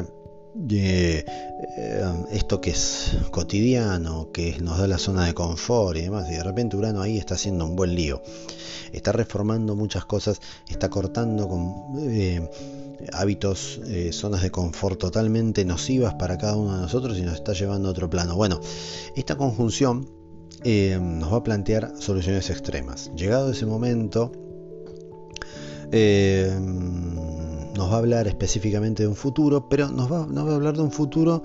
esto que es cotidiano, que nos da la zona de confort y demás, y de repente Urano ahí está haciendo un buen lío, está reformando muchas cosas, está cortando con hábitos, zonas de confort totalmente nocivas para cada uno de nosotros, y nos está llevando a otro plano. Bueno, esta conjunción nos va a plantear soluciones extremas. Llegado ese momento, nos va a hablar específicamente de un futuro, pero nos va a hablar de un futuro,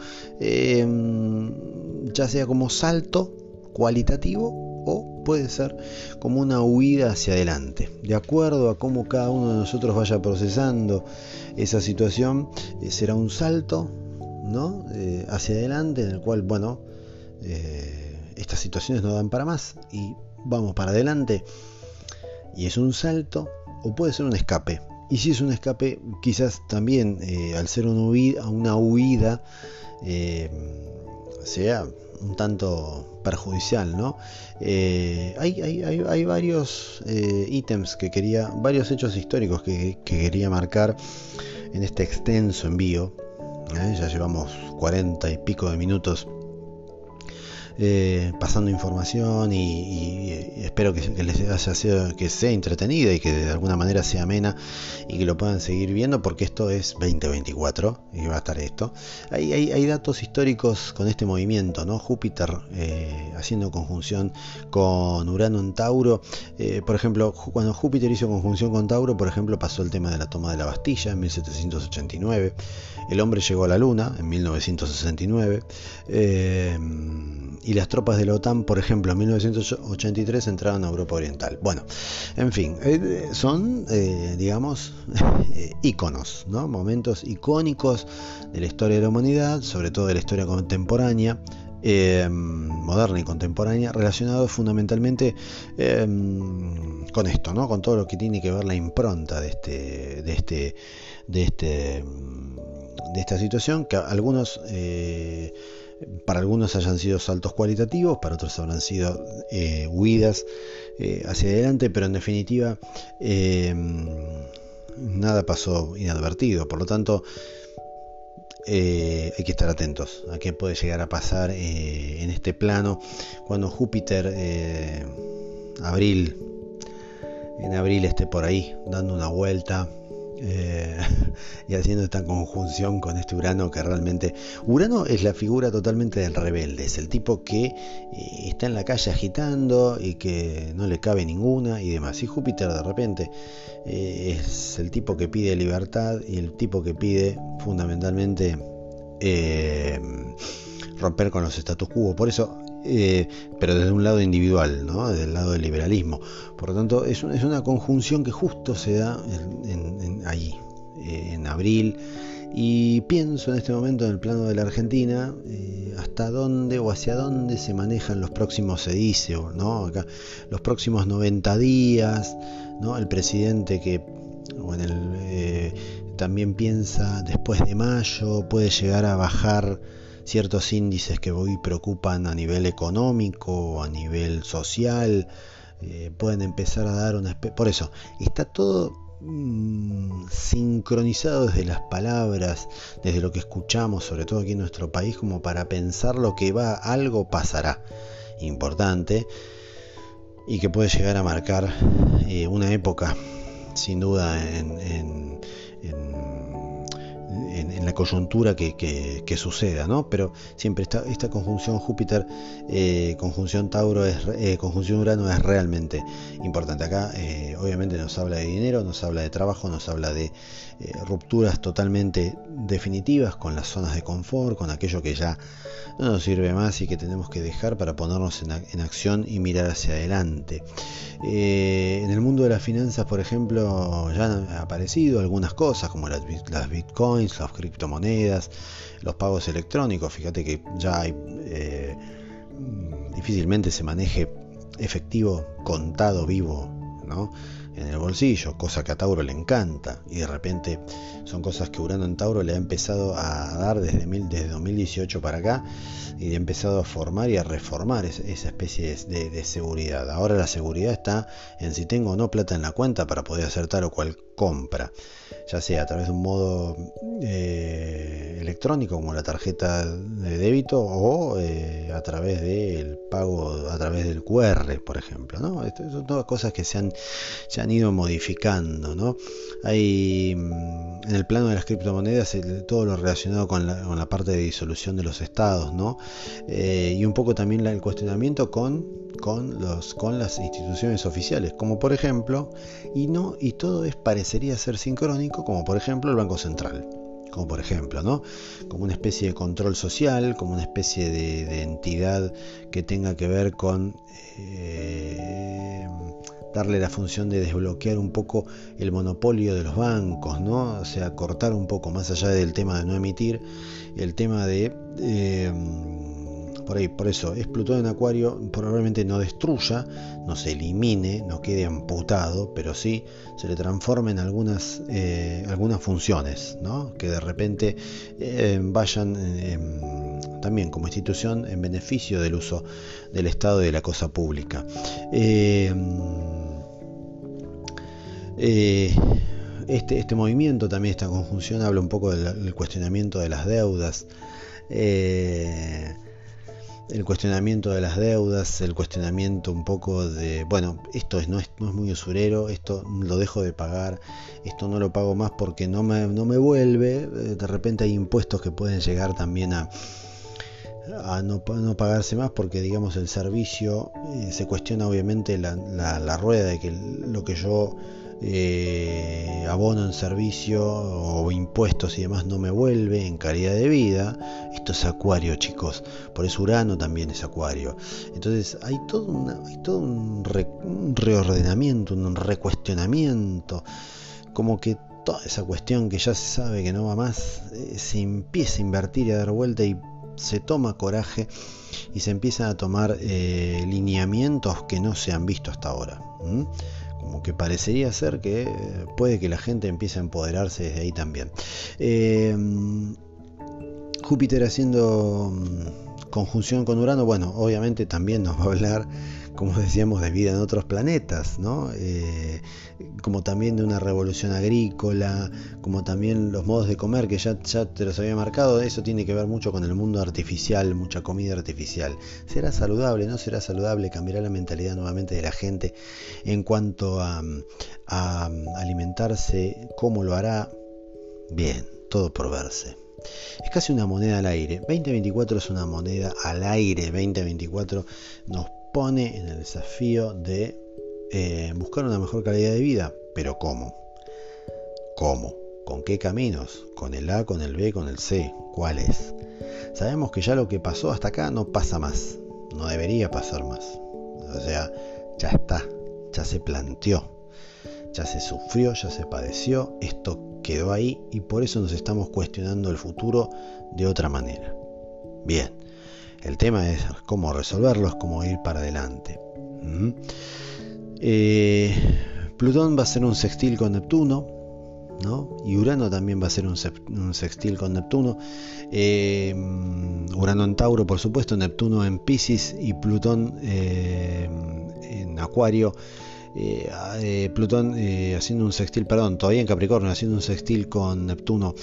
ya sea como salto cualitativo, o puede ser como una huida hacia adelante, de acuerdo a cómo cada uno de nosotros vaya procesando esa situación. Será un salto, ¿no? Hacia adelante, en el cual, bueno, estas situaciones no dan para más y vamos para adelante, y es un salto, o puede ser un escape. Y si es un escape, quizás también, al ser una huida, sea un tanto perjudicial, ¿no? Hay varios ítems varios hechos históricos que quería marcar en este extenso envío. Ya llevamos 40 y pico de minutos pasando información, y espero que les haya sido, que sea entretenida y que de alguna manera sea amena, y que lo puedan seguir viendo, porque esto es 2024 y va a estar esto. Hay datos históricos con este movimiento, ¿no? Júpiter haciendo conjunción con Urano en Tauro. Por ejemplo, cuando Júpiter hizo conjunción con Tauro, por ejemplo, pasó el tema de la toma de la Bastilla en 1789. El hombre llegó a la Luna en 1969. Y las tropas de la OTAN, por ejemplo, en 1983 entraron a Europa Oriental. Bueno, en fin, son, digamos, íconos, ¿no? Momentos icónicos de la historia de la humanidad, sobre todo de la historia contemporánea, moderna y contemporánea, relacionados fundamentalmente con esto, ¿no? Con todo lo que tiene que ver la impronta de esta situación, que algunos para algunos hayan sido saltos cualitativos, para otros habrán sido huidas hacia adelante, pero en definitiva nada pasó inadvertido. Por lo tanto, hay que estar atentos a qué puede llegar a pasar en este plano cuando Júpiter en abril esté por ahí dando una vuelta y haciendo esta conjunción con este Urano, que realmente Urano es la figura totalmente del rebelde, es el tipo que está en la calle agitando y que no le cabe ninguna y demás. Y Júpiter de repente es el tipo que pide libertad y el tipo que pide fundamentalmente romper con los status quo. Por eso pero desde un lado individual, ¿no? Desde el lado del liberalismo. Por lo tanto, es una conjunción que justo se da allí, en abril. Y pienso en este momento en el plano de la Argentina, hasta dónde o hacia dónde se manejan los próximos, se dice, ¿no? Acá, los próximos 90 días, ¿no? El presidente que también piensa después de mayo, puede llegar a bajar ciertos índices que hoy preocupan a nivel económico, a nivel social, pueden empezar a dar por eso, está todo sincronizado desde las palabras, desde lo que escuchamos, sobre todo aquí en nuestro país, como para pensar lo que algo pasará importante y que puede llegar a marcar una época, sin duda, en la coyuntura que suceda, ¿no? Pero siempre esta conjunción Júpiter, conjunción Tauro, conjunción Urano es realmente importante. Acá obviamente nos habla de dinero, nos habla de trabajo, nos habla de rupturas totalmente definitivas con las zonas de confort, con aquello que ya no nos sirve más y que tenemos que dejar para ponernos en acción y mirar hacia adelante. En el mundo de las finanzas, por ejemplo, ya han aparecido algunas cosas como las bitcoins, las criptomonedas, los pagos electrónicos. Fíjate que ya hay difícilmente se maneje efectivo contado vivo, ¿no?, en el bolsillo, cosa que a Tauro le encanta, y de repente son cosas que Urano en Tauro le ha empezado a dar desde 2018 para acá, y le ha empezado a formar y a reformar esa especie de seguridad. Ahora la seguridad está en si tengo o no plata en la cuenta para poder hacer tal o cual compra, ya sea a través de un modo electrónico como la tarjeta de débito o a través del pago a través del QR, por ejemplo, ¿no? Son todas cosas que se han ido modificando, ¿no? Hay en el plano de las criptomonedas todo lo relacionado con la parte de disolución de los estados, ¿no? Y un poco también el cuestionamiento con las instituciones oficiales, como por ejemplo, y todo parecería ser sincrónico, como por ejemplo el Banco Central, como por ejemplo, ¿no?, como una especie de control social, como una especie de entidad que tenga que ver con darle la función de desbloquear un poco el monopolio de los bancos, ¿no? O sea, cortar un poco más allá del tema de no emitir, el tema de por eso es Plutón en Acuario, probablemente no destruya, no se elimine, no quede amputado, pero sí se le transforme en algunas funciones, ¿no?, que de repente vayan también como institución en beneficio del uso del Estado y de la cosa pública. Este movimiento, también esta conjunción, habla un poco del cuestionamiento de las deudas, el cuestionamiento un poco de, bueno, esto no es muy usurero, esto lo dejo de pagar, esto no lo pago más porque no me vuelve. De repente hay impuestos que pueden llegar también a no pagarse más porque, digamos, el servicio, se cuestiona obviamente la rueda de que lo que yo abono en servicio o impuestos y demás no me vuelve en calidad de vida. Esto es Acuario, chicos, por eso Urano también es Acuario. Entonces hay todo un reordenamiento, un recuestionamiento, como que toda esa cuestión que ya se sabe que no va más, se empieza a invertir y a dar vuelta, y se toma coraje y se empiezan a tomar lineamientos que no se han visto hasta ahora. Como que parecería ser que puede que la gente empiece a empoderarse desde ahí también. Júpiter haciendo conjunción con Urano, bueno, obviamente también nos va a hablar, como decíamos, de vida en otros planetas, ¿no? Como también de una revolución agrícola, como también los modos de comer, que ya te los había marcado. Eso tiene que ver mucho con el mundo artificial, mucha comida artificial. ¿Será saludable? ¿No será saludable? ¿Cambiará la mentalidad nuevamente de la gente en cuanto a alimentarse? ¿Cómo lo hará? Bien, todo por verse. Es casi una moneda al aire. 2024 es una moneda al aire. 2024 nos pone en el desafío de buscar una mejor calidad de vida. Pero ¿cómo? ¿Cómo? ¿Con qué caminos? ¿Con el A, con el B, con el C? ¿Cuáles? Sabemos que ya lo que pasó hasta acá no pasa más. No debería pasar más. O sea, ya está. Ya se planteó. Ya se sufrió, ya se padeció. Esto quedó ahí y por eso nos estamos cuestionando el futuro de otra manera. Bien, el tema es cómo resolverlos, cómo ir para adelante. Plutón va a ser un sextil con Neptuno, ¿no? Y Urano también va a ser un sextil con Neptuno. Urano en Tauro, por supuesto, Neptuno en Piscis y Plutón en Acuario. Plutón haciendo un sextil, todavía en Capricornio, haciendo un sextil con Neptuno.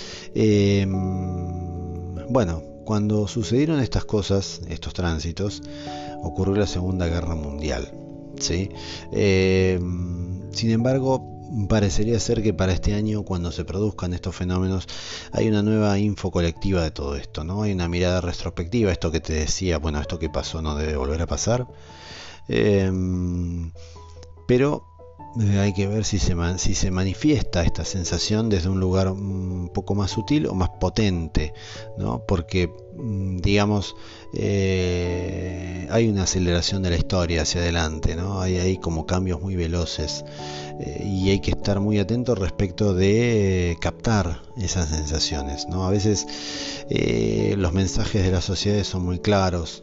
Bueno, cuando sucedieron estas cosas, estos tránsitos, ocurrió la Segunda Guerra Mundial, ¿sí? Sin embargo, parecería ser que para este año, cuando se produzcan estos fenómenos, hay una nueva info colectiva de todo esto, ¿no? Hay una mirada retrospectiva, esto que te decía, bueno, esto que pasó no debe volver a pasar. Pero hay que ver si se manifiesta esta sensación desde un lugar un poco más sutil o más potente, ¿no? Porque, digamos, hay una aceleración de la historia hacia adelante, ¿no? Hay como cambios muy veloces y hay que estar muy atentos respecto de captar esas sensaciones, ¿no? A veces los mensajes de las sociedades son muy claros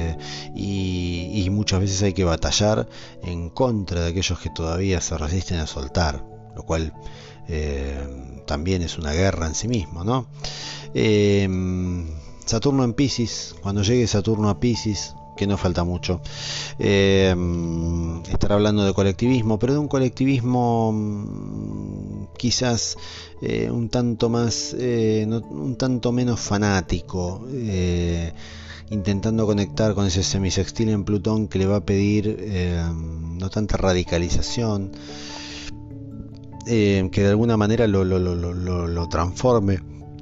y muchas veces hay que batallar en contra de aquellos que todavía se resisten a soltar, lo cual también es una guerra en sí mismo, ¿no? Saturno en Piscis, cuando llegue Saturno a Piscis, que no falta mucho, estará hablando de colectivismo, pero de un colectivismo quizás un tanto menos fanático, intentando conectar con ese semisextil en Plutón que le va a pedir no tanta radicalización, que de alguna manera lo transforme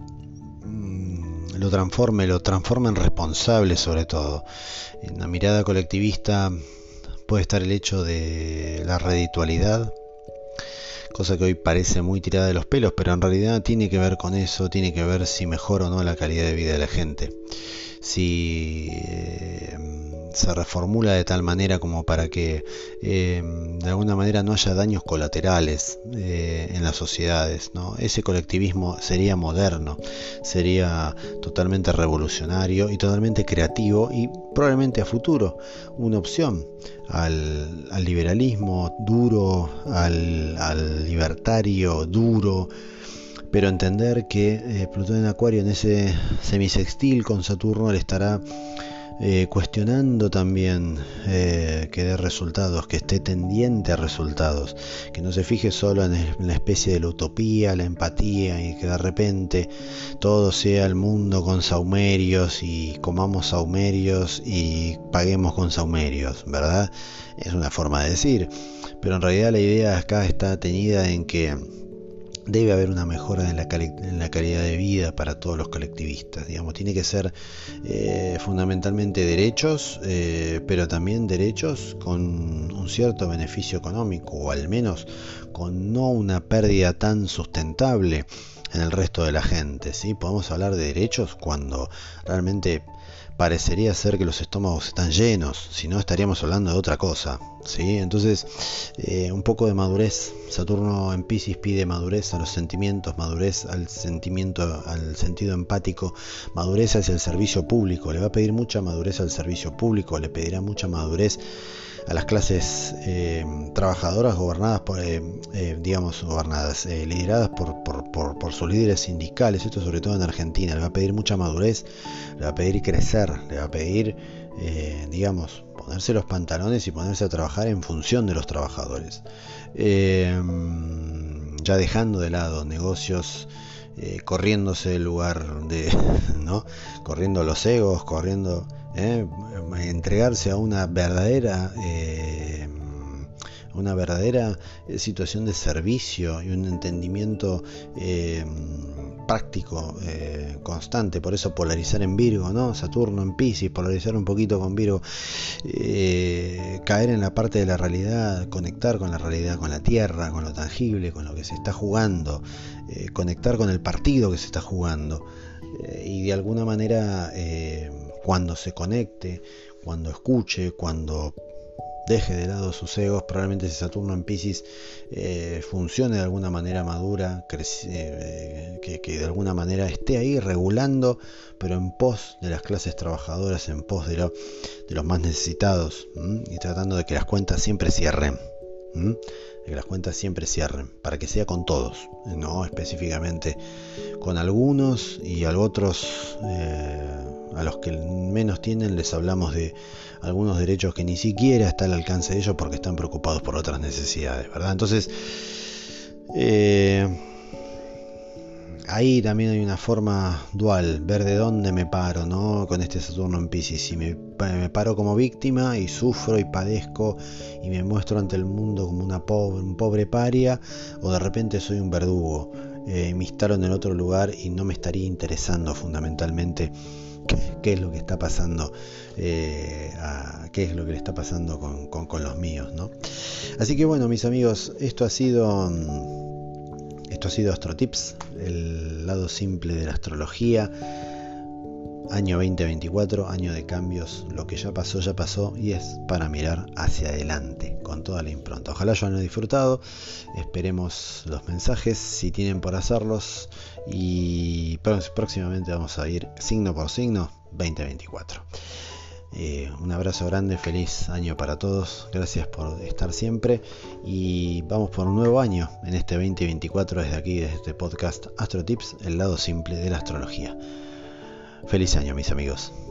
en responsable, sobre todo. En la mirada colectivista puede estar el hecho de la reditualidad, cosa que hoy parece muy tirada de los pelos, pero en realidad tiene que ver con eso, tiene que ver si mejora o no la calidad de vida de la gente, si se reformula de tal manera como para que de alguna manera no haya daños colaterales en las sociedades, ¿no? Ese colectivismo sería moderno, sería totalmente revolucionario y totalmente creativo y probablemente a futuro una opción al liberalismo duro, al libertario duro, pero entender que Plutón en Acuario en ese semisextil con Saturno le estará cuestionando también que dé resultados, que esté tendiente a resultados, que no se fije solo en la especie de la utopía, la empatía y que de repente todo sea el mundo con saumerios y comamos saumerios y paguemos con saumerios, ¿verdad? Es una forma de decir, pero en realidad la idea acá está tenida en que debe haber una mejora en la calidad de vida para todos los colectivistas. Digamos, tiene que ser fundamentalmente derechos, pero también derechos con un cierto beneficio económico, o al menos con no una pérdida tan sustentable en el resto de la gente, ¿sí? Podemos hablar de derechos cuando realmente parecería ser que los estómagos están llenos, si no estaríamos hablando de otra cosa, ¿sí? Entonces, un poco de madurez. Saturno en Piscis pide madurez a los sentimientos, madurez al sentimiento, al sentido empático, madurez hacia el servicio público. Le va a pedir mucha madurez al servicio público, le pedirá mucha madurez a las clases trabajadoras gobernadas lideradas por sus líderes sindicales. Esto sobre todo en Argentina. Le va a pedir mucha madurez, le va a pedir crecer, le va a pedir ponerse los pantalones y ponerse a trabajar en función de los trabajadores, ya dejando de lado negocios, corriéndose del lugar de ¿no? Corriendo los egos, entregarse a una verdadera situación de servicio y un entendimiento práctico, constante. Por eso polarizar en Virgo, ¿no? Saturno en Piscis, polarizar un poquito con Virgo, caer en la parte de la realidad, conectar con la realidad, con la tierra, con lo tangible, con lo que se está jugando, conectar con el partido que se está jugando, y de alguna manera cuando se conecte, cuando escuche, cuando deje de lado sus egos, probablemente ese Saturno en Piscis funcione de alguna manera madura, que de alguna manera esté ahí regulando, pero en pos de las clases trabajadoras, en pos de los más necesitados, y tratando de que las cuentas siempre cierren. Para que sea con todos, no específicamente con algunos, y a otros, a los que menos tienen, les hablamos de algunos derechos que ni siquiera está al alcance de ellos porque están preocupados por otras necesidades, ¿verdad? Entonces, ahí también hay una forma dual, ver de dónde me paro, ¿no? Con este Saturno en Piscis, si me paro como víctima y sufro y padezco y me muestro ante el mundo como un pobre paria, o de repente soy un verdugo, me instalo en el otro lugar y no me estaría interesando fundamentalmente qué es lo que está pasando, qué es lo que le está pasando con los míos, ¿no? Así que bueno, mis amigos, esto ha sido AstroTips, el lado simple de la astrología. Año 2024, año de cambios. Lo que ya pasó y es para mirar hacia adelante con toda la impronta. Ojalá yo hayan disfrutado. Esperemos los mensajes si tienen por hacerlos, y próximamente vamos a ir signo por signo 2024. Un abrazo grande, feliz año para todos, gracias por estar siempre, y vamos por un nuevo año en este 2024 desde aquí, desde este podcast AstroTips, el lado simple de la astrología. Feliz año, mis amigos.